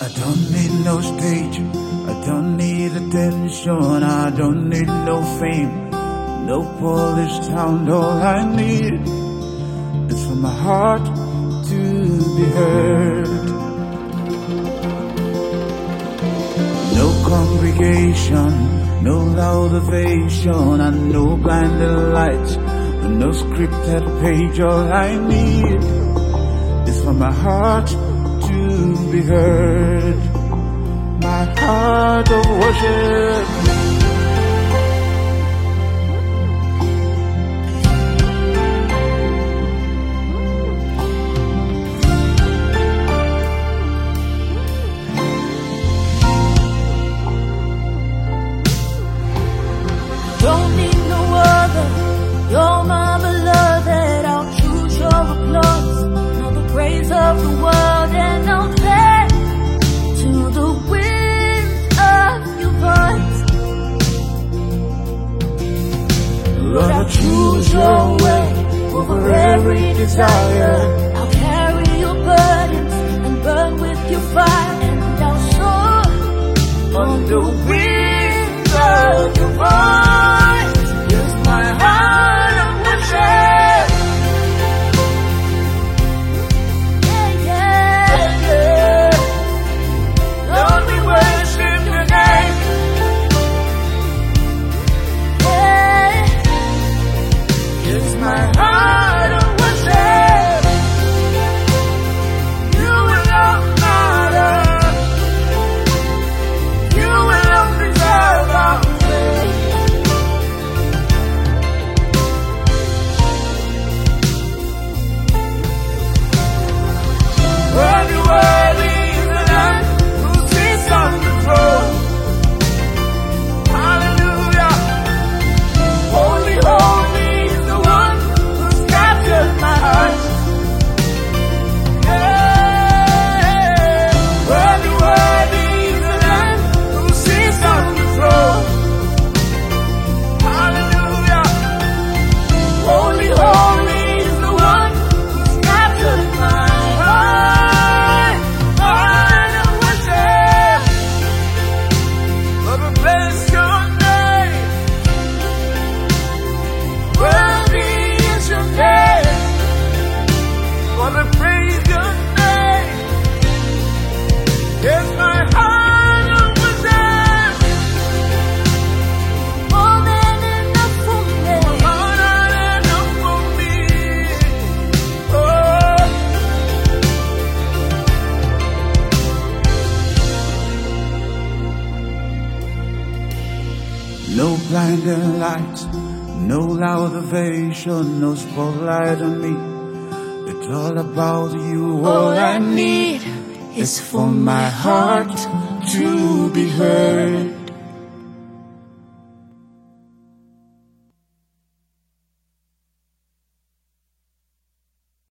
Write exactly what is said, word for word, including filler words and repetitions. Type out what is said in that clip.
don't need no stage, I don't need attention, I don't need no fame, no polished sound. All I need is for my heart to be heard. No congregation, no loud ovation, and no blinding lights, and no scripted page. All I need is for my heart to be heard. My heart of worship. Don't need no other, you're my beloved. I'll choose your applause, not the praise of the world, and I'll dance to the wind of your voice. Lord, I choose your way over every desire. I'll carry your burdens and burn with your fire, and I'll soar On the wings of your voice, here's my heart of worship. yeah, yeah, yeah. Lord, we worship your name. yeah. Here's my heart of worship. You alone matter. You alone deserve our praise. Worthy, worthy is the Lamb who sits on the throne. Hallelujah. Holy, holy is the one who's captured my heart. Yeah. Worthy, worthy is the Lamb who sits on the throne. Hallelujah. Holy, holy is the one who's captured my heart. Heart of worship. Lord, we bless your name. Worthy is your name. Lord, we praise your name. Here's my heart of worship. More than enough for me. More than enough for me. Oh. No blinding lights, no loud ovation, no spotlight on me. It's all about you. All I need is for my heart to be heard.